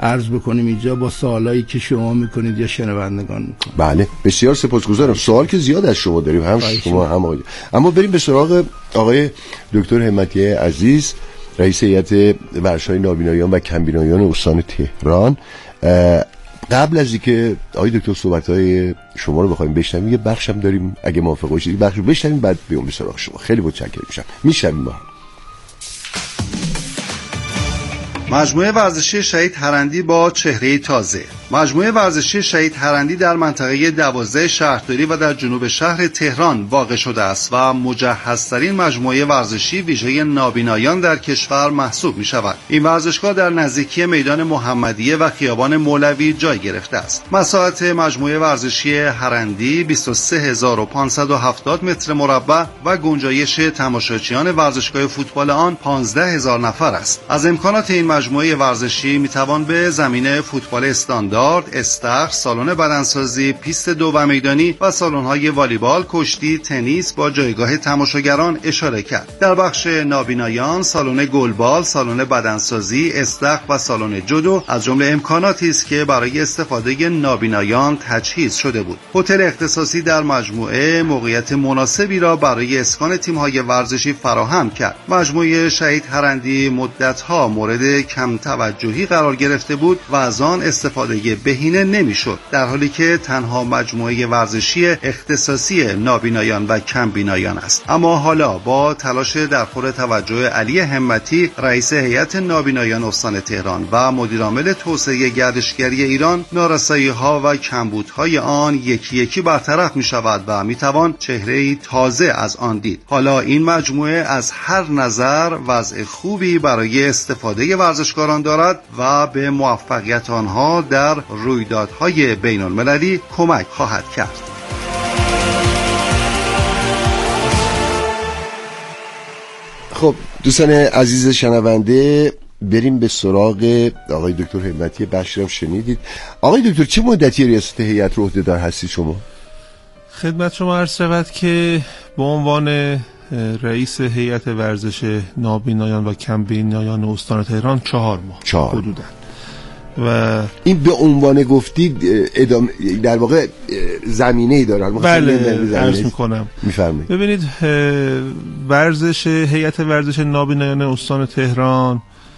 عرض بکنیم اینجا با سوالایی که شما میکنید یا شنوندگان میکنید. بله بسیار سپاسگزارم. سوال که زیاد از شما داریم، هم شما هم آقای. اما بریم به سراغ آقای دکتر همتی عزیز، رئیس هیئت ورزش‌های نابینایان و کمبینایان استان تهران. قبل از اینکه آقای دکتر صحبت‌های شما رو بخوایم بشنویم، یه بخشم داریم اگه موافق باشید بخش رو بشنویم بعد بیام به سراغ شما. خیلی متشکرم میشم. میشنویم ما. مجموعه ورزشی شهید هرندی با چهره تازه. مجموعه ورزشی شهید هرندی در منطقه 12 شهرداری و در جنوب شهر تهران واقع شده است و مجهزترین مجموعه ورزشی ویژه نابینایان در کشور محسوب می شود. این ورزشگاه در نزدیکی میدان محمدیه و خیابان مولوی جای گرفته است. مساحت مجموعه ورزشی هرندی 23570 متر مربع و گنجایش تماشاچیان ورزشگاه فوتبال آن 15000 نفر است. از امکانات این مجموعه ورزشی میتوان به زمین فوتبال استاندارد، استخر، سالن بدنسازی، پیست دو و میدانی و سالن‌های والیبال، کشتی، تنیس با جایگاه تماشاگران اشاره کرد. در بخش نابینایان، سالن گلبال، سالن بدنسازی، استخر و سالن جودو از جمله امکاناتی است که برای استفاده نابینایان تجهیز شده بود. هتل اختصاصی در مجموعه موقعیت مناسبی را برای اسکان تیم‌های ورزشی فراهم کرد. مجموعه شهید هرندی مدت‌ها مورد کم توجهی قرار گرفته بود و از آن استفاده بهینه نمیشد، در حالی که تنها مجموعه ورزشی اختصاصی نابینایان و کمبینایان است. اما حالا با تلاش درخور توجه علی همتی، رئیس هیئت نابینایان استان تهران و مدیرعامل توسعه گردشگری ایران، نارسایی‌ها و کمبودهای آن یکی یکی برطرف می شود و می توان چهره‌ای تازه از آن دید. حالا این مجموعه از هر نظر وضع خوبی برای استفاده ورزشکاران دارد و به موفقیت آنها در رویدادهای بین المللی کمک خواهد کرد. خب دوستان عزیز شنونده، بریم به سراغ آقای دکتر همتی. بخشی هم شنیدید. آقای دکتر چه مدتی ریاست هیئت رو عهده‌دار هستید شما؟ خدمت شما عرض شود که به عنوان رئیس هیئت ورزش نابینایان و کمبینایان استان تهران 4 ماه حدوداً. و این به عنوان گفتید ادامه در واقع زمینه ای داره. بله عرض میکنم. میفرمایید. ببینید هیئت ورزش نابینایان استان تهران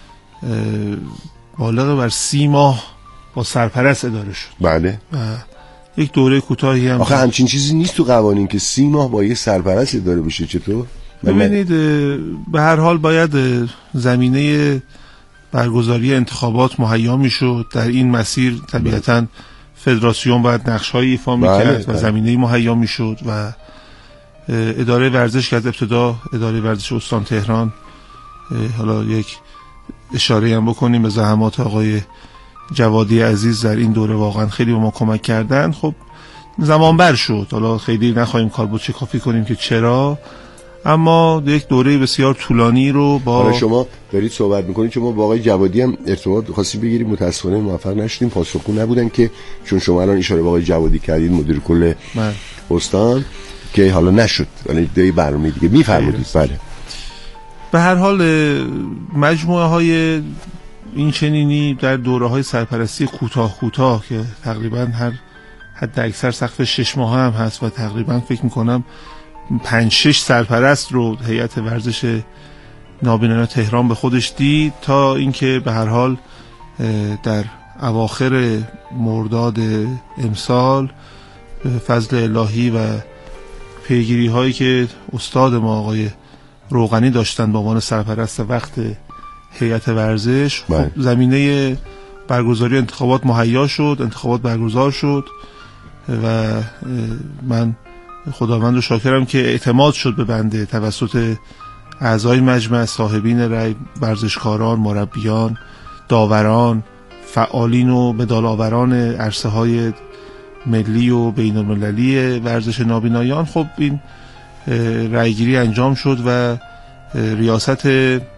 بالغ بر 30 ماه با سرپرست اداره شد. بله. یک دوره کوتاهی هم آخه همچین چیزی نیست تو قوانین که 30 ماه با یه سرپرست اداره بشه. چطور؟ ببینید به هر حال باید زمینه برگزاری انتخابات مهیا میشد. در این مسیر طبیعتاً فدراسیون باید نقش‌های ایفا میکرد و زمینه مهیا میشد و اداره ورزش که از ابتدا اداره ورزش استان تهران، حالا یک اشاره هم بکنیم به زحمات آقای جوادی عزیز در این دوره، واقعا خیلی به ما کمک کردن. خب زمان بر شد، حالا خیلی نخواهیم کالبدچه کافی کنیم که چرا، اما یک دوره بسیار طولانی رو با حالا شما دارید صحبت میکنید. شما با آقای جوادی هم ارتباط خاصی بگیریم، متاسفانه موفق نشدیم، پاسخگو نبودن که چون شما الان اشاره با آقای جوادی کردید مدیر کل استان که حالا نشد، ولی دیگه برنامه دیگه میفرمایید. بله. به هر حال مجموعه های این چنینی در دوره های سرپرستی کوتاه که تقریبا هر حد اکثر سقف 6 ماه هم هست و تقریبا فکر میکنم 5-6 سرپرست رو هیئت ورزش نابینایان تهران به خودش دید، تا اینکه به هر حال در اواخر مرداد امسال فضل الهی و پیگیری هایی که استاد ما آقای روغنی داشتن به عنوان سرپرست وقت هیئت ورزش، خب زمینه برگزاری انتخابات مهیا شد، انتخابات برگزار شد و من خداوند رو شاکرم که اعتماد شد به بنده توسط اعضای مجمع، صاحبین رأی، ورزشکاران، مربیان، داوران، فعالین و مدال آوران عرصه های ملی و بین المللی ورزش نابینایان. خب این رأیگیری انجام شد و ریاست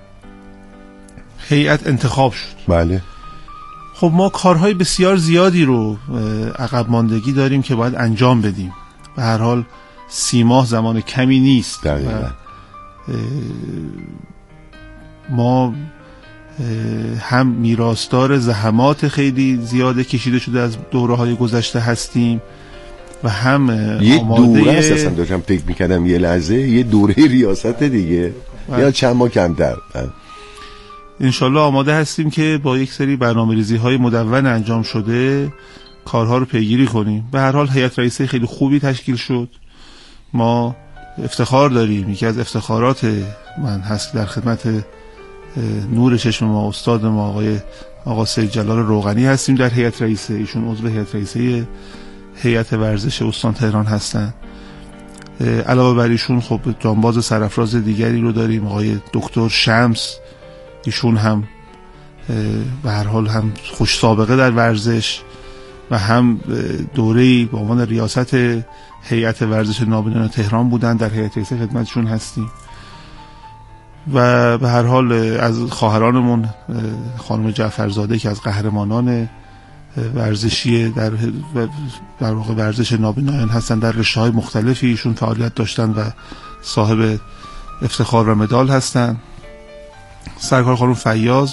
هیئت انتخاب شد. بله. خب ما کارهای بسیار زیادی رو عقب ماندگی داریم که باید انجام بدیم. به هر حال 30 ماه زمان کمی نیست. ما هم میراثدار زحمات خیلی زیاده کشیده شده از دوره‌های گذشته هستیم و هم یه آماده دوره است. اصلا داشتم فکر می‌کردم یه لحظه یه دوره ریاست دیگه یا چند ماه کمتر. انشالله آماده هستیم که با یک سری برنامه‌ریزی‌های مدون انجام شده کارها رو پیگیری کنیم. به هر حال هیئت رئیسه خیلی خوبی تشکیل شد. ما افتخار داریم، یکی از افتخارات من هست در خدمت نور چشم ما استاد ما آقا سید جلال روغنی هستیم در هیئت رئیسه. ایشون عضو هیئت رئیسه هیئت ورزش استان تهران هستن. علاوه بر ایشون خب جانباز سرافراز دیگری رو داریم، آقای دکتر شمس. ایشون هم به هر حال هم خوش سابقه در ورزش و هم دوره‌ای به عنوان ریاست هیئت ورزش نابینایان تهران بودن. در هیئت رئیسه خدمتشون هستیم. و به هر حال از خواهرانمون خانم جعفرزاده که از قهرمانان ورزشی در واقع ورزش نابینایان هستن در رشته‌های مختلفی، ایشون فعالیت داشتن و صاحب افتخار و مدال هستن. سرکار خانم فیاض.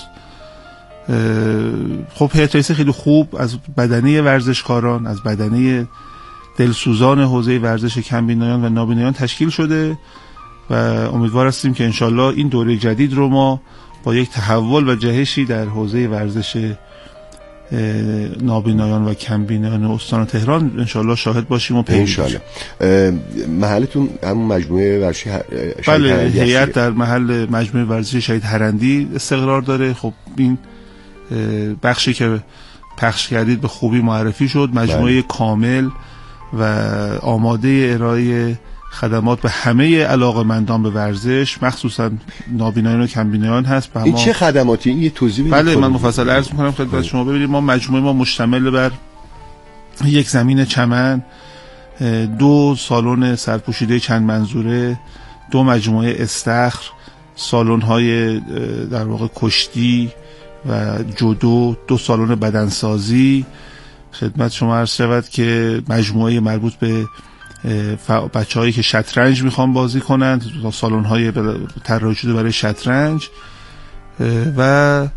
خب هیئت رئیسه خیلی خوب از بدنه ورزشکاران، از بدنه دلسوزان حوزه ورزش کمبینایان و نابینایان تشکیل شده و امیدوار هستیم که انشالله این دوره جدید رو ما با یک تحول و جهشی در حوزه ورزش نابینایان و کمبینایان استان تهران انشالله شاهد باشیم و انشالله. محلتون همون مجموعه ورزشی بله، هیئت در محل مجموعه ورزشی شهید هرندی استقرار داره. خب این بخشی که پخش کردید به خوبی معرفی شد. مجموعه کامل و آماده ارائه خدمات به همه علاقه‌مندان به ورزش، مخصوصا نابینایان و کمبینایان هست. این چه خدماتی؟ این یه توضیح بدید. بله، من مفصل عرض می‌کنم خدمت شما. ببینید ما مجموعه ما مشتمل بر یک زمین چمن، 2 سالن سرپوشیده چند منظوره، 2 مجموعه استخر، سالن‌های در واقع کشتی و جودو، 2 سالن بدنسازی. خدمت شما عرض شود که مجموعه مربوط به بچه‌هایی که شطرنج میخوان بازی کنند، سالن‌های طراحی شده برای شطرنج و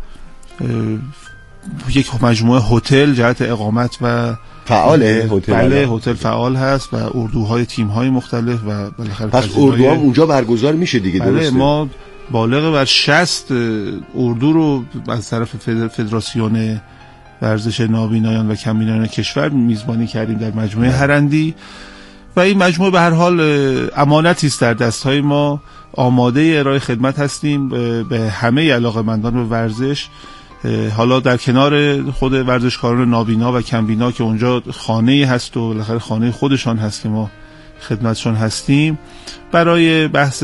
یک مجموعه هتل جهت اقامت و فعاله هتل. بله، هتل فعال هست و اردوهای تیم‌های مختلف و بالاخره پس اردوها اونجا برگزار میشه دیگه. بله، درسته. ما بالغ بر 60 اردو رو از طرف فدراسیون ورزش نابینایان و کمبینایان کشور میزبانی کردیم در مجموعه هرندی و این مجموعه به هر حال امانتی است در دست‌های ما. آماده ارائه خدمت هستیم به همه علاقه‌مندان به ورزش. حالا در کنار خود ورزشکاران نابینا و کمبینا که اونجا خانه‌ای هست و بالاخره خانه خودشان هست که ما خدمتشون هستیم، برای بحث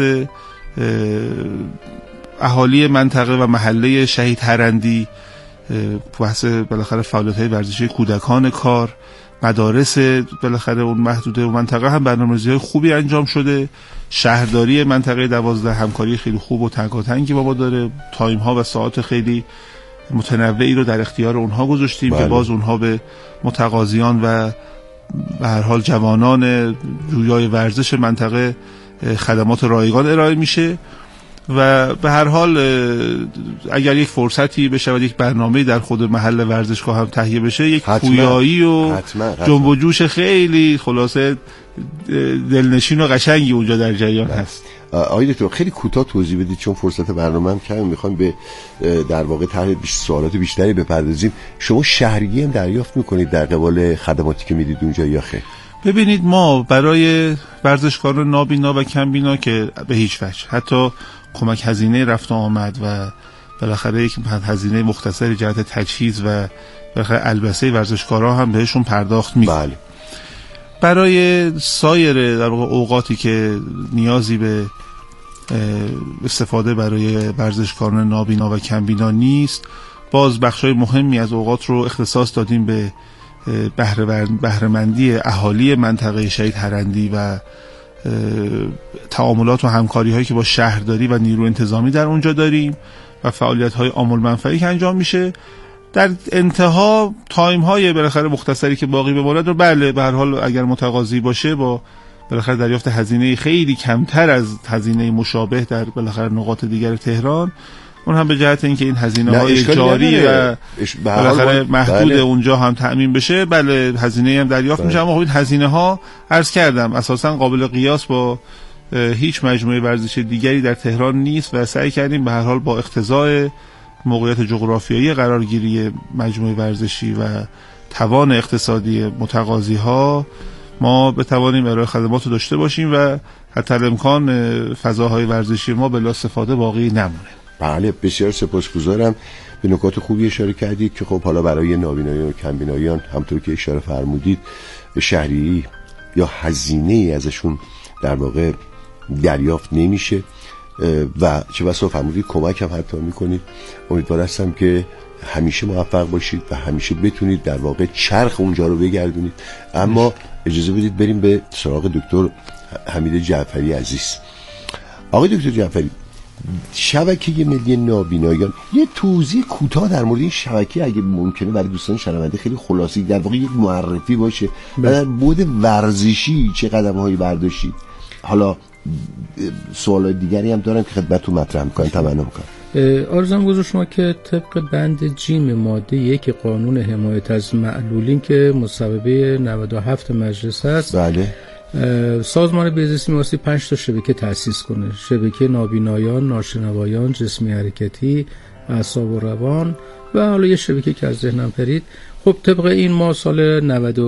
اهالی منطقه و محله شهید هرندی، بحث بالاخره فعالیت‌های ورزشی کودکان کار، مدارس بالاخره اون محدوده و منطقه هم برنامه‌ریزی‌های خوبی انجام شده. شهرداری منطقه 12 همکاری خیلی خوب و تنگاتنگی با ما داره. تایم‌ها و ساعات خیلی متنوعی رو در اختیار اونها گذاشتیم. بله. که باز اونها به متقاضیان و به هر حال جوانان جویای ورزش منطقه خدمات رایگان ارائه میشه و به هر حال اگر یک فرصتی بشه و یک برنامه در خود محل ورزشگاه هم تهیه بشه، یک پویایی و جنب و جوش خیلی خلاصه دلنشین و قشنگی اونجا در جریان هست. آقای دکتر خیلی کوتاه توضیح بدید چون فرصت برنامه هم کم، میخوایم به در واقع طرح سوالات بیشتری بپردازیم. شما شهرگی هم دریافت میکنید در قبال خدماتی که میدید اونجا یا خیر؟ ببینید ما برای ورزشکاران نابینا و کمبینا که به هیچ وجه حتی کمک هزینه رفت و آمد و بالاخره یک هزینه مختصری جهت تجهیز و بالاخره البسه ورزشکارا هم بهشون پرداخت میکنیم. بله. برای سایر در واقع اوقاتی که نیازی به استفاده برای ورزشکاران نابینا و کمبینا نیست، باز بخشای مهمی از اوقات رو اختصاص دادیم به بهره‌مندی اهالی منطقه شهید هرندی و تعاملات و همکاری هایی که با شهرداری و نیرو انتظامی در اونجا داریم و فعالیت های عامل منفعی که انجام میشه. در انتها تایم های بالاخره مختصری که باقی بماند رو بله به هر حال اگر متقاضی باشه با بالاخره دریافت هزینه خیلی کمتر از هزینه مشابه در بالاخره نقاط دیگر تهران اون هم به جهت اینکه این هزینه‌های جاری و بالاخره محدود اونجا هم تأمین بشه. بله هزینه هم دریافت میشه، اما خب این هزینه‌ها عرض کردم اساساً قابل قیاس با هیچ مجموعه ورزشی دیگری در تهران نیست و سعی کردیم به هر حال با اقتضای موقعیت جغرافیایی قرارگیری مجموعه ورزشی و توان اقتصادی متقاضی‌ها ما بتوانیم ارائه خدمات رو داشته باشیم و حتی الامکان فضاهای ورزشی ما بلا استفاده باقی نمونه. بله بسیار سپاسگزارم. به نکات خوبی اشاره کردید که خب حالا برای نابینایان و کمبینایان همونطور که اشاره فرمودید شهری یا هزینه‌ای ازشون در واقع دریافت نمیشه و چه بسا فرمودید کمک هم حتی میکنید. امیدوار هستم که همیشه موفق باشید و همیشه بتونید در واقع چرخ اونجا رو بگردونید. اما اجازه بدید بریم به سراغ دکتر حمید جعفری عزیز. آقای دکتر جعفری، شبکه ملی نابینایان، یه توضیح کوتاه در مورد این شبکه اگه ممکنه برای دوستان شنونده خیلی خلاصی در واقع یک معرفی باشه و در بعد ورزشی چه قدم‌هایی برداشتید. حالا سوالای دیگری هم دارم که خدمتتون مطرح می‌کنم، تمنا می‌کنم. عرضم حضور شما که طبق بند جیم ماده 1 قانون حمایت از معلولین که مصوبه 97 مجلس هست، بله، سازمان بهزیستی می‌خواستی 5 تا شبکه تأسیس کنه: شبکه نابینایان، ناشنوایان، جسمی حرکتی، اعصاب و روان و حالا یه شبکه که از ذهنم پرید. خب طبق این ما سال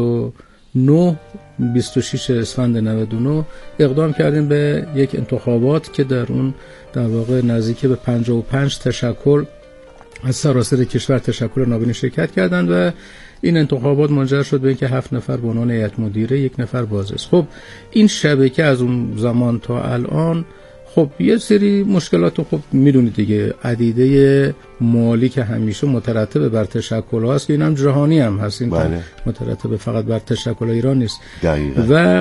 99 26 اسفند 99 اقدام کردیم به یک انتخابات که در اون در واقع نزدیک به 55 تشکل از سراسر کشور تشکل نابین شرکت کردند و این انتخابات منجر شد به اینکه 7 نفر به عنوان هیئت مدیره، 1 نفر بازرس. خب این شبکه از اون زمان تا الان خب یه سری مشکلات خب میدونید دیگه، عدیده مالی که همیشه مترتب بر تشکل هاست که اینم جهانی هم هست، این بله. مترتب فقط بر تشکل ایران نیست دقیقا. و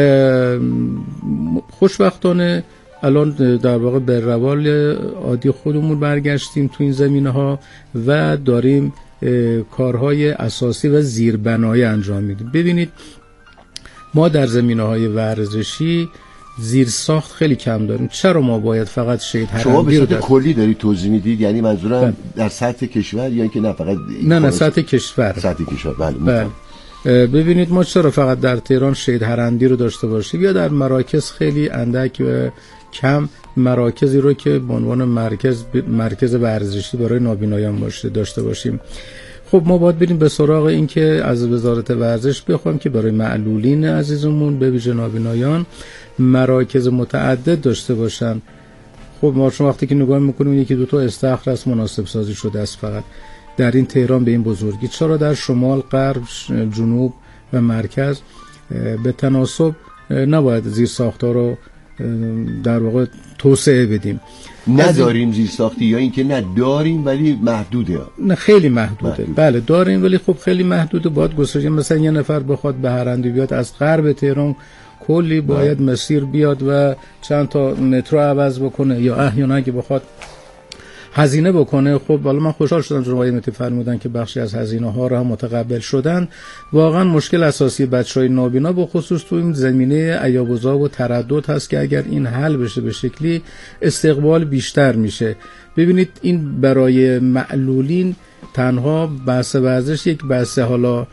خوشبختانه الان در واقع به روال عادی خودمون برگشتیم تو این زمینه‌ها و داریم کارهای اساسی و زیربنایی انجام میدیم. ببینید ما در زمینه‌های ورزشی زیر ساخت خیلی کم داریم. چرا ما باید فقط شهید حرندی رو کلی دارید توضیح میدید؟ یعنی منظورم در سطح کشور یا اینکه نه فقط نه سطح کشور. سطح کشور بله. ببینید ما چرا فقط در تهران شهید حرندی رو داشته باشیم یا در مراکز خیلی اندک و کم مراکزی رو که به عنوان مرکز ورزشی برای نابینایان داشته باشیم. خب ما باید بریم به سراغ این که از وزارت ورزش بخوایم که برای معلولین عزیزمون به ویژه نابینایان مراکز متعدد داشته باشن. خب ما شما وقتی که نگاه میکنیم یکی دو تا استخر است مناسب سازی شده است فقط در این تهران به این بزرگی. چرا در شمال، غرب، جنوب و مرکز به تناسب نباید زیر ساخت‌ها رو در واقع توسعه بدیم؟ نداریم زیر ساختی یا اینکه نه داریم ولی محدوده؟ نه خیلی محدوده. بله داریم ولی خب خیلی محدوده. باید گسترش، مثلا یه نفر بخواد به حرندی بیاد از غرب تهران کلی باید مسیر بیاد و چند تا مترو عوض بکنه یا احیانا اگه بخواد هزینه بکنه. خب حالا من خوشحال شدم چون آقای مهدی فرمودن که بخشی از هزینه ها رو هم متقبل شدن. واقعا مشکل اساسی بچهای نابینا به خصوص تو این زمینه عیاب‌وزا و تردد هست که اگر این حل بشه به شکلی استقبال بیشتر میشه. ببینید این برای معلولین تنها بحث ورزش یک بحث حالا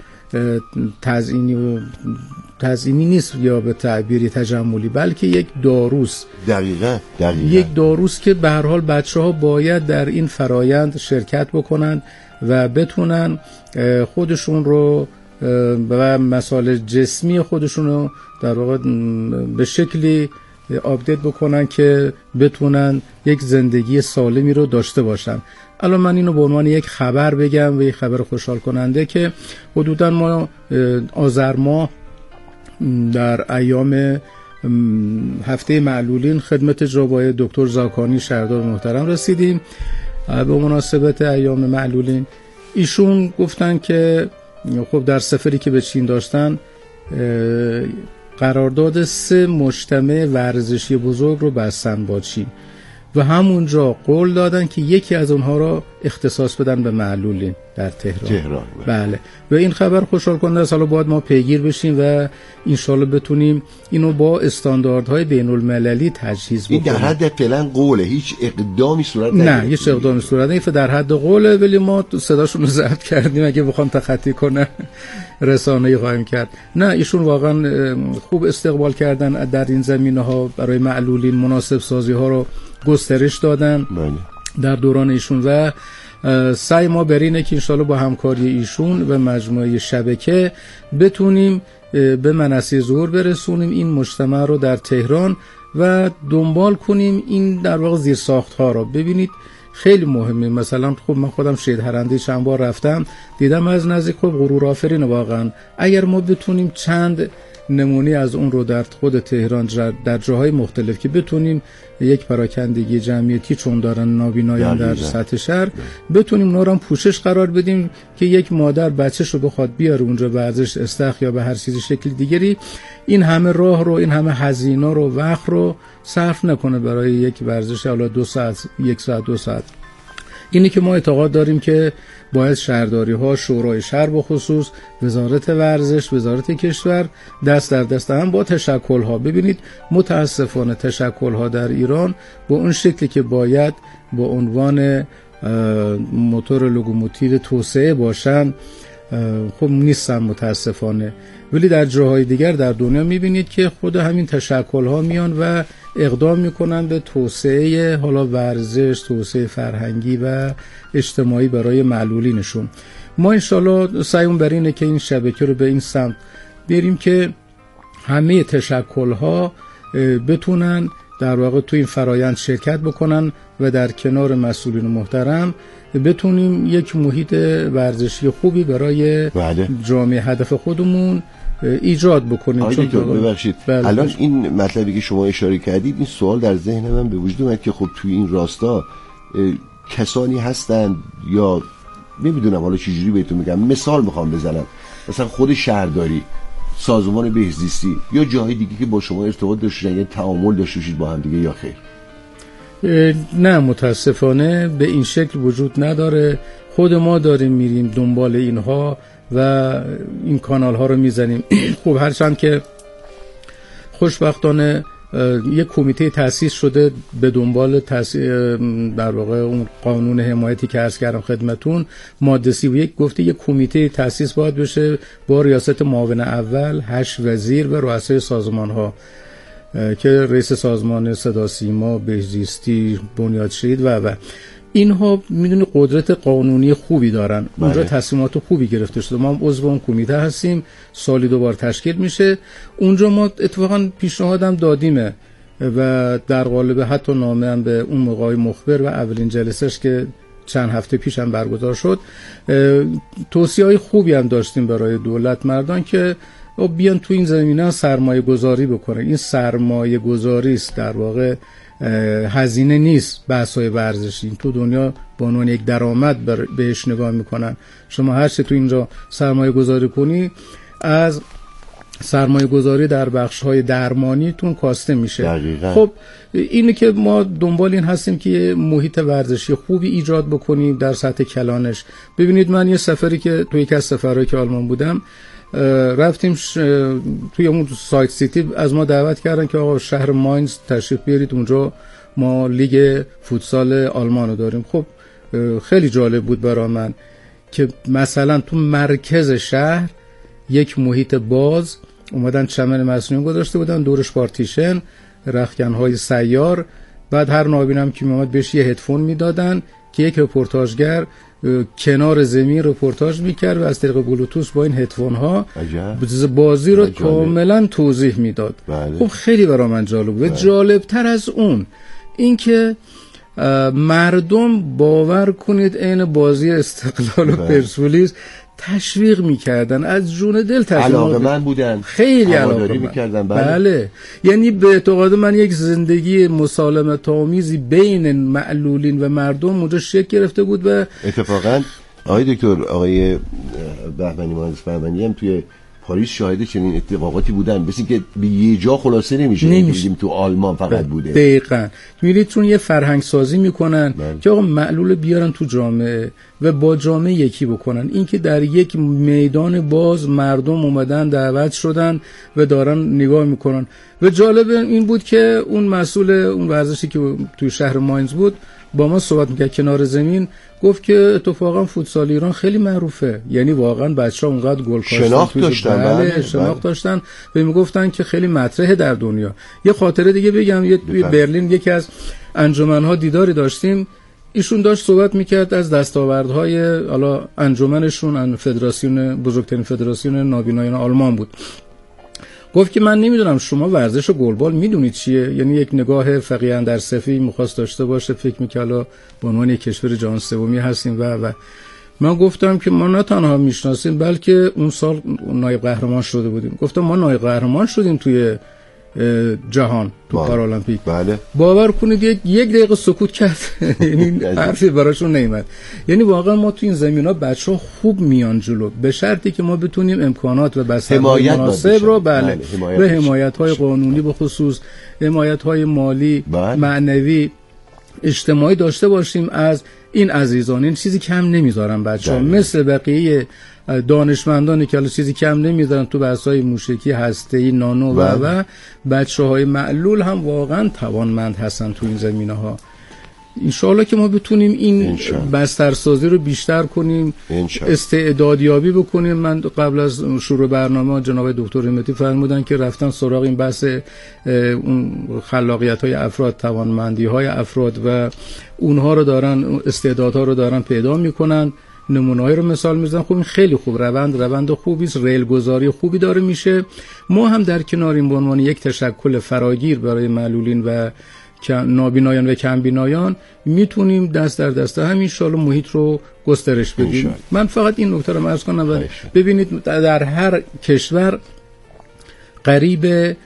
تزیینی نیست یا به تعبیری تجملی، بلکه یک داروست. دقیقاً. یک داروست که به هر حال بچه‌ها باید در این فرایند شرکت بکنن و بتونن خودشون رو و مسائل جسمی خودشون رو در واقع به شکلی آپدیت بکنن که بتونن یک زندگی سالمی رو داشته باشن. الان من اینو به عنوان یک خبر بگم و یک خبر خوشحال کننده که حدوداً ما آذر ماه در ایام هفته معلولین خدمت جناب دکتر زاکانی شهردار محترم رسیدیم به مناسبت ایام معلولین. ایشون گفتن که خب در سفری که به چین داشتن قرارداد 3 مجتمع ورزشی بزرگ رو بستن با چین و همونجا قول دادن که یکی از اونها را اختصاص بدن به معلولین در تهران. بله و این خبر خوشحال کننده است. حالا باید ما پیگیر بشیم و انشالله بتونیم اینو با استانداردهای بین المللی تجهیز بکنیم. این در حد فعلا قوله، هیچ اقدامی صورت نگرفته؟ نه هیچ اقدامی صورت نگرفته، در حد قوله، ولی ما صداشون رو ضبط کردیم، اگه بخوام تخطی کنه رسانه‌ای خواهیم کرد. نه ایشون واقعا خوب استقبال کردن در این زمینه‌ها، برای معلولین مناسب سازی‌ها رو گسترش دادن در دوران ایشون و سعی ما بر اینه که انشالله با همکاری ایشون و مجموعه شبکه بتونیم به منصه ظهور برسونیم این مجتمع رو در تهران و دنبال کنیم این در واقع زیرساخت‌ها رو. ببینید خیلی مهمه، مثلا خب من خودم شهید هرندی چند بار رفتم دیدم از نزدیک، خب غرور آفرین واقعا. اگر ما بتونیم چند نمونه از اون رو در خود تهران در جاهای مختلف که بتونیم یک پراکندگی جمعیتی چون دارن نابینایان در سطح شهر، بتونیم اونا رو پوشش قرار بدیم که یک مادر بچه‌ش رو بخواد بیاره اونجا ورزش استخ یا به هر چیز شکل دیگری، این همه راه رو، این همه هزینه رو، وقت رو صرف نکنه برای یک ورزش حالا 2 ساعت، 1 ساعت، 2 ساعت. اینی که ما اعتقاد داریم که باید شهرداری‌ها، شورای شهر به خصوص، وزارت ورزش، وزارت کشور دست در دست هم با تشکل‌ها. ببینید متاسفانه تشکل‌ها در ایران با اون شکلی که باید با عنوان موتور لوکوموتیو توسعه باشن خب نیستن متاسفانه، ولی در جاهای دیگر در دنیا می‌بینید که خود همین تشکل‌ها میان و اقدام میکنن به توسعه حالا ورزش، توسعه فرهنگی و اجتماعی برای معلولینشون. ما انشالله سعیمون بر اینه که این شبکه رو به این سمت بریم که همه تشکل‌ها بتونن در واقع تو این فرایند شرکت بکنن و در کنار مسئولین محترم بتونیم یک محیط ورزشی خوبی برای جامعه هدف خودمون ایجاد بکنیم. چون ببخشید الان این مطلبی که شما اشاره کردید، این سوال در ذهن من به وجود اومد که خب توی این راستا کسانی هستند یا نمیدونم حالا چجوری بهتون میگم، مثال میخوام بزنم، مثلا خود شهرداری، سازمان بهزیستی یا جاهای دیگه که با شما ارتباط داشتن، یعنی تعامل داشته باشید با هم دیگه یا خیر؟ نه متاسفانه به این شکل وجود نداره. خود ما داریم میریم دنبال اینها و این کانال ها رو میزنیم. خب هرچند که خوشبختانه یک کمیته تأسیس شده به دنبال در واقع اون قانون حمایتی که عرض کردم خدمتون، ماده 31 گفته یک کمیته تأسیس باید بشه با ریاست معاون اول، 8 وزیر و رؤسای سازمان ها که رئیس سازمان صدا سیما، بهزیستی، بنیادشهید و اینها میدونی قدرت قانونی خوبی دارن. اونجا تصمیمات خوبی گرفته شده. ما هم عضو اون کمیته هستیم، سالی 2 بار تشکیل میشه. اونجا ما اتفاقا پیشنهادم دادیم و در قالب حتی نامه هم به اون موقع مخبر و اولین جلسهش که چند هفته پیش هم برگزار شد، توصیه‌های خوبی هم داشتیم برای دولت مردان که بیان تو این زمینه سرمایه گذاری بکنن. این سرمایه گذاری است، در واقع هزینه نیست. بحث‌های ورزشی تو دنیا به عنوان یک درآمد بهش نگاه میکنن. شما هر چه تو اینجا سرمایه گذاری کنی، از سرمایه گذاری در بخش‌های درمانیتون کاسته میشه. دقیقاً. خب اینه که ما دنبال این هستیم که محیط ورزشی خوبی ایجاد بکنیم در سطح کلانش. ببینید من یه سفری که توی یک از سفرهایی که آلمان بودم رفتیم توی اون سایت سیتی، از ما دعوت کردن که آقا شهر ماینز تشریف بیارید، اونجا ما لیگ فوتسال آلمان رو داریم. خب خیلی جالب بود برای من که مثلا تو مرکز شهر یک محیط باز اومدن چمن مصنوعی گذاشته بودن، دورش پارتیشن، رختکن‌های سیار، بعد هر نابینم که میومد بهش یه هدفون میدادن که یک رپورتاژگر کنار زمین رپورتاج میکرد و از طریق بلوتوث با این هدفون ها بازی رو کاملا توضیح میداد. خب خیلی برای من جالب بود. جالبتر از اون این که مردم باور کنید عین بازی استقلال و پرسپولیس تشویق میکردن، از جون دل علاقه من بودن، خیلی علاقه میکردن. بله یعنی به اعتقاد من یک زندگی مسالمت آمیزی بین معلولین و مردم اونجا شکل گرفته بود. و اتفاقا آقای دکتر، آقای بهمنی مهندس بهمنی هم توی پاریس شاهد چنین اتفاقاتی بودن، مثل که به یه جا خلاصه نمیشه. بگیم تو آلمان فقط بوده. دقیقاً می‌بینید چون یه فرهنگ سازی میکنن که آقا معلول بیارن تو جامعه و با جامعه یکی بکنن. این که در یک میدان باز مردم اومدن دعوت شدن و دارن نگاه میکنن. و جالب این بود که اون مسئول اون ورزشی که تو شهر ماینز بود با ما صحبت میکرد کنار زمین، گفت که اتفاقا فوتسال ایران خیلی معروفه، یعنی واقعا بچه‌ها اونقدر گل کاشتن، شناخت داشتن، شناخت داشتن و میگفتن که خیلی مطرحه در دنیا. یه خاطره دیگه بگم، یه برلین یکی از انجمن‌ها دیداری داشتیم، ایشون داشت صحبت میکرد از دستاوردهای حالا انجمنشون، فدراسیون، بزرگترین فدراسیون نابینایان آلمان بود. گفت که من نمیدونم شما ورزش گلبال میدونید چیه؟ یعنی یک نگاه فقیه اندرصفی میخواست داشته باشه، فکر میکرد به عنوان یک کشور جهان سومی هستیم و من گفتم که ما نه تنها میشناسیم بلکه اون سال نایب قهرمان شده بودیم. گفتم ما نایب قهرمان شدیم توی جهان تو پارالمپیک. بله. باور کنید یک دقیقه سکوت کرد، یعنی حرفی براشون نیامد. یعنی واقعا ما تو این زمینا بچه‌ها خوب میان جلو، به شرطی که ما بتونیم امکانات و بسترهای مناسب رو به حمایت‌های قانونی، به خصوص حمایت‌های مالی، معنوی، اجتماعی داشته باشیم از این عزیزان. این چیزی کم نمیذارن بچه‌ها، مثل بقیه دانشمندانی که حالا چیزی کم نمیذارن تو بحث‌های موشکی، هسته‌ای، نانو و بچه‌های معلول هم واقعا توانمند هستن تو این زمینه‌ها. انشالله که ما بتونیم این بسترسازی رو بیشتر کنیم، استعدادیابی بکنیم. من قبل از شروع برنامه جناب دکتر همتی فرمودن که رفتن سراغ این بحث اون خلاقیت‌های افراد، توانمندی‌های افراد و اونها رو دارن، استعدادها رو دارن پیدا میکنن، نمونه‌ای رو مثال میزنن. خب این خیلی خوب، روند خوبی است، ریلگذاری خوبی داره میشه. ما هم در کنار این به عنوان یک تشکل فراگیر برای معلولین و نابینایان و کمبینایان میتونیم دست در دست هم ان شاءالله محیط رو گسترش بدیم. من فقط این نکته رو عرض کنم و ببینید در هر کشور قریب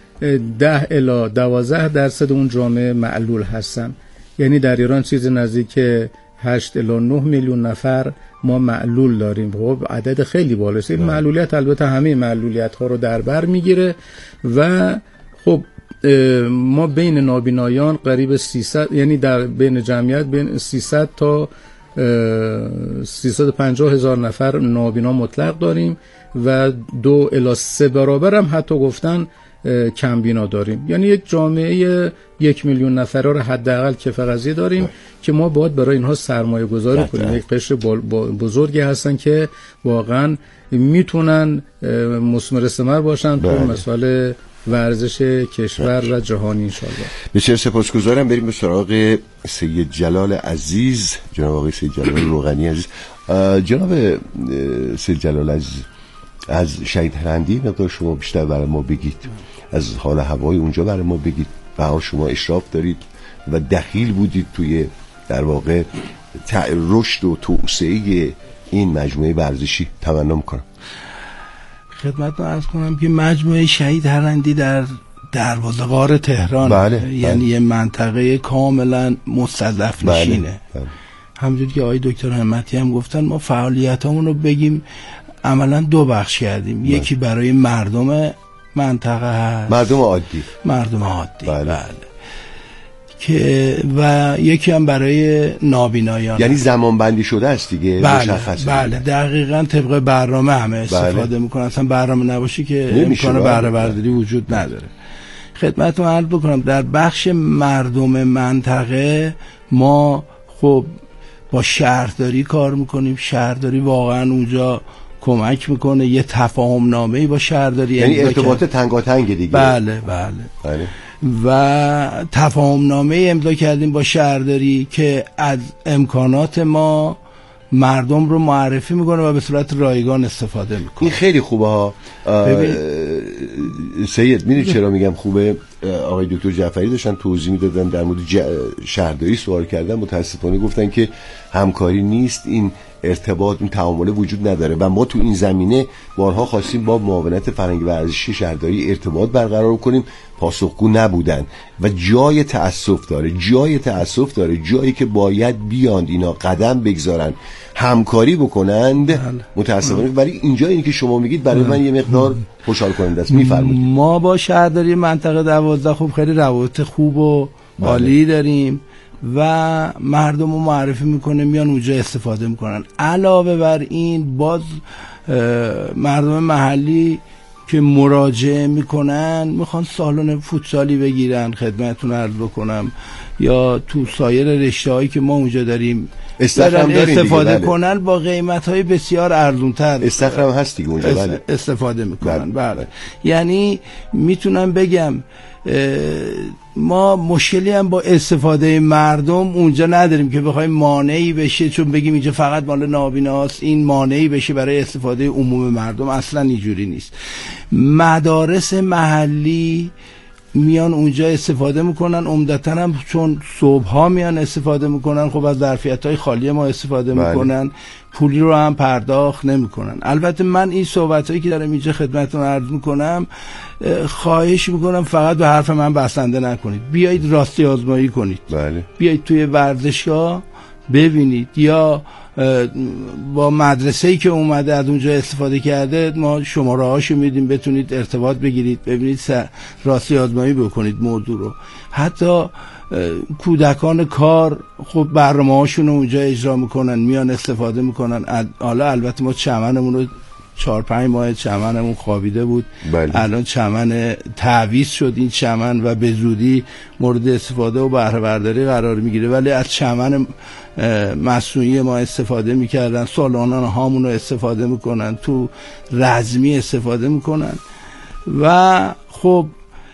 10 الی 12% اون جامعه معلول هستن. یعنی در ایران چیز نزدیک 8 الی 9 میلیون نفر ما معلول داریم. خب عدد خیلی بالاست. این معلولیت البته همه معلولیت ها رو در بر میگیره و خب ما بین نابینایان قریب 300، یعنی در بین جمعیت بین 300 تا 350 هزار نفر نابینا مطلق داریم و 2 الی 3 برابر هم حتی گفتن کمبینا داریم. یعنی یک جامعه 1 میلیون نفره رو حداقل کف قضیه داریم که ما باید برای اینها سرمایه گذاری کنیم. یک قشر بزرگی هستن که واقعا میتونن مثمر ثمر باشن تو مسائل ورزش کشور و جهانی انشالله. بسیار سپاسگزارم. بریم به سراغ سید جلال عزیز، جناب آقای سید جلال روغنی عزیز. جناب سید جلال عزیز، از شهید هرندی مقدار شما بیشتر برای ما بگید، از حال هوای اونجا برای ما بگید. و شما اشراف دارید و دخیل بودید توی در واقع رشد و توسعه این مجموعه ورزشی. تمنا میکنم. خدمتتون عرض کنم که مجموعه شهید هرندی در دروازه غار تهران، یعنی یه منطقه کاملا مستضعف نشینه. همونجوری که آقای دکتر همتی هم گفتن، ما فعالیتامون رو بگیم عملا 2 بخش کردیم. یکی برای مردم منطقه هست، مردم عادی بله. که و یکی هم برای نابینایان، یعنی زمان بندی شده است دیگه. بله دقیقاً طبق برنامه همه استفاده میکنن. اصلا برنامه نباشه که امکان بهره برداری وجود نداره. خدمتتون عرض بکنم در بخش مردم منطقه ما خب با شهرداری کار میکنیم. شهرداری واقعا اونجا کمک میکنه، یه تفاهم نامه‌ای با شهرداری، یعنی ارتباط تنگاتنگ دیگه. بله. و تفاهم نامه امضا کردیم با شهرداری که از امکانات ما مردم رو معرفی میکنه و به صورت رایگان استفاده میکنه. این خیلی خوبه ها. سید میدونی چرا میگم خوبه؟ آقای دکتر جعفری داشتن توضیح میدادن در مورد شهرداری سوال کردن، متاسفانه گفتن که همکاری نیست. این ارتباط، اون تعامل وجود نداره و ما تو این زمینه بارها خواستیم با معاونت فرهنگی ورزشی شهرداری ارتباط برقرار کنیم، پاسخگو نبودن و جای تأسف داره، جایی که باید بیاند اینا قدم بگذارن، همکاری بکنند متأسفانه. ولی اینجا اینی که شما میگید برای من یه مقدار خوشحال کننده است. میفرمایید. ما با شهرداری منطقه 12 خب خیلی روابط خوب و عالی داریم و مردم رو معرفی میکنه، میان اونجا استفاده میکنن. علاوه بر این باز مردم محلی که مراجعه میکنن میخوان سالن فوتسالی بگیرن، خدمتتون عرض بکنم، یا تو سایر رشته‌هایی که ما اونجا داریم استفاده کنن با قیمت‌های بسیار ارزان‌تر. استخرم هست دیگه اونجا. استفاده میکنن. بله. یعنی میتونم بگم ما مشکلی هم با استفاده مردم اونجا نداریم که بخوایم مانعی بشه، چون بگیم اینجا فقط مال نابیناست، این مانعی بشه برای استفاده عموم مردم. اصلا اینجوری نیست. مدارس محلی میان اونجا استفاده میکنن، عمدتاً هم چون صبح‌ها میان استفاده میکنن، خب از ظرفیت‌های خالی ما استفاده میکنن، پولی رو هم پرداخت نمیکنن. البته من این صحبتایی که دارم اینجا خدمتتون عرض میکنم، خواهش میکنم فقط به حرف من بسنده نکنید، بیایید راستی آزمایی کنید. بیایید توی ورزشگاه ببینید، یا با مدرسه‌ای که اومده از اونجا استفاده کرده ما شماره هاشو میدیم، بتونید ارتباط بگیرید، ببینید راستی آزمایی بکنید موضوع رو. حتی کودکان کار خب برنامه هاشون رو اونجا اجرا میکنن، میان استفاده میکنن. حالا البته ما چمنمون رو 4-5 ماه چمنمون خوابیده بود. الان چمن تعویض شد این چمن و به زودی مورد استفاده و بهره برداری قرار میگیره، ولی از چمن مصنوعی ما استفاده میکردن، سالانان هامون رو استفاده میکنن، تو رزمی استفاده میکنن. و خب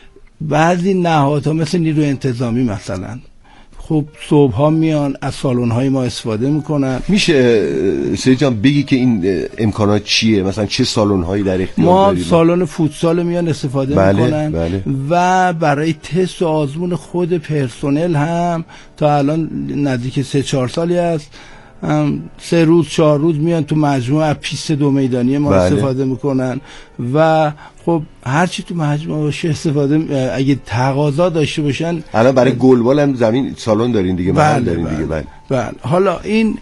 بعضی نهادها مثل نیروی انتظامی مثلا خب صبح ها میان از سالن های ما استفاده میکنن. میشه سید جان بگی که این امکانات چیه؟ مثلا چه سالن هایی در اختیار دارید؟ ما سالن فوتسال میان استفاده میکنن و برای تست و آزمون خود پرسنل هم تا الان نزدیک 3-4 سالی است، 3-4 روز میان تو مجموعه پیست 2 میدانی ما استفاده میکنن و خب هرچی تو مجموعه باشه استفاده، اگه تقاضا داشته باشن. الان برای گلبال هم زمین سالن دارین دیگه، محل دارین دیگه. بله. حالا این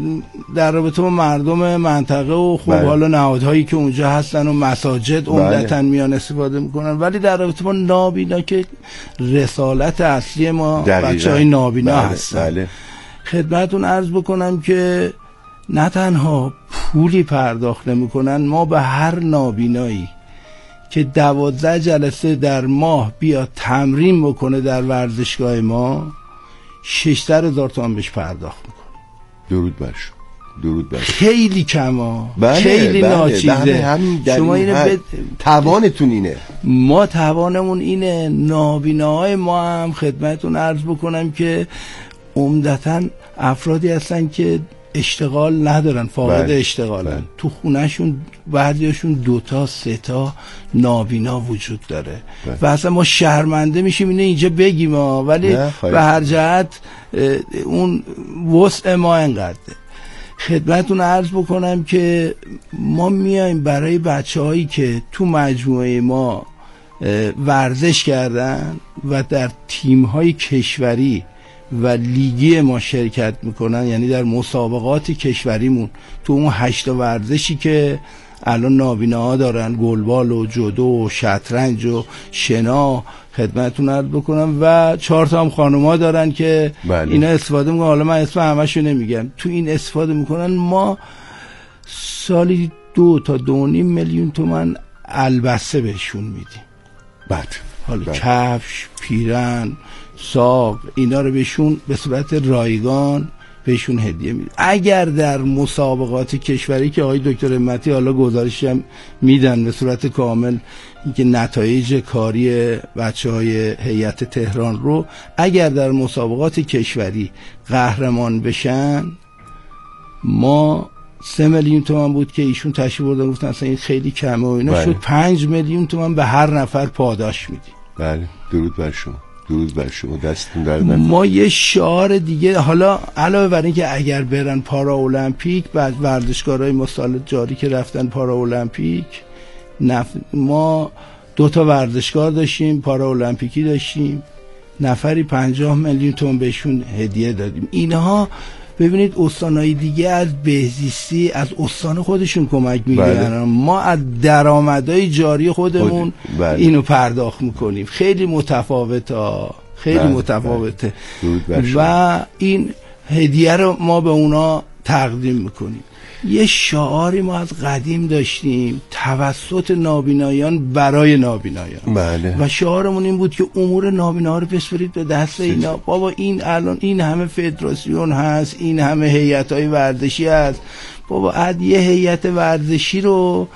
در رابطه با مردم منطقه و خب حالا نهادهایی که اونجا هستن و مساجد عمدتاً میان استفاده میکنن، ولی در رابطه با نابینا که رسالت اصلی ما بچهای نابینا هستن. خدمتون عرض بکنم که نه تنها پولی پرداخت نمیکنن، ما به هر نابینایی که 12 جلسه در ماه بیا تمرین بکنه در ورزشگاه ما 600,000 تومان بهش پرداخت میکنه. درود بر خیلی کما. خیلی ناچیزه. شما اینه توانتون اینه، ما توانمون اینه. نابیناهای ما هم خدمتون عرض بکنم که عمدتاً افرادی هستن که اشتغال ندارن، فاقد اشتغالن. تو خونهشون بعضیاشون 2-3 نابینا وجود داره و اصلا ما شرمنده میشیم اینه اینجا بگیم ولی به هر جهت اون وسع ما انقدره. خدمتون عرض بکنم که ما میایم برای بچه‌هایی که تو مجموعه ما ورزش کردن و در تیم‌های کشوری و لیگی ما شرکت میکنن، یعنی در مسابقات کشوریمون تو اون 8 ورزشی که الان نابیناها دارن، گلبال و جودو و شطرنج و شنا، خدمتتون عرض بکنم، و 4 هم خانوما دارن که اینا استفاده میکنن. حالا من اسم همشو نمیگم. تو این استفاده میکنن. ما سالی 2 تا 2.5 میلیون تومان البسه بهشون میدیم. حالا کفش، پیرن، ساق، اینا رو بهشون به صورت رایگان بهشون هدیه میدیم. اگر در مسابقات کشوری که آقای دکتر همتی حالا گزارشی هم میدن به صورت کامل که نتایج کاری بچهای هیئت تهران رو، اگر در مسابقات کشوری قهرمان بشن، ما 3 میلیون تومان بود که ایشون تشریف بردن گفتن اصلا این خیلی کمه و اینا شد 5 میلیون تومان به هر نفر پاداش میدیم. درود بر شما. درود بر شما، دستتون درد نکنه. ما یه شعار دیگه حالا علاوه بر این که اگر برن پارا المپیک، بعد ورزشکارای ما سال جاری که رفتن پارا المپیک، ما 2 تا ورزشکار داشتیم پارا المپیکی داشتیم، نفری 50 میلیون تومان بهشون هدیه دادیم. اینها ببینید استانهای دیگه از بهزیستی از استان خودشون کمک میگیرن، ما از درآمدهای جاری خودمون اینو پرداخت میکنیم. خیلی متفاوته و این هدیه رو ما به اونا تقدیم میکنیم. یه شعاری ما از قدیم داشتیم توسط نابینایان برای نابینایان، و شعارمون این بود که امور نابینا رو بسپرید به دست اینا. بابا این الان این همه فدراسیون هست، این همه هیئت‌های ورزشی هست، بابا یه هیئت ورزشی رو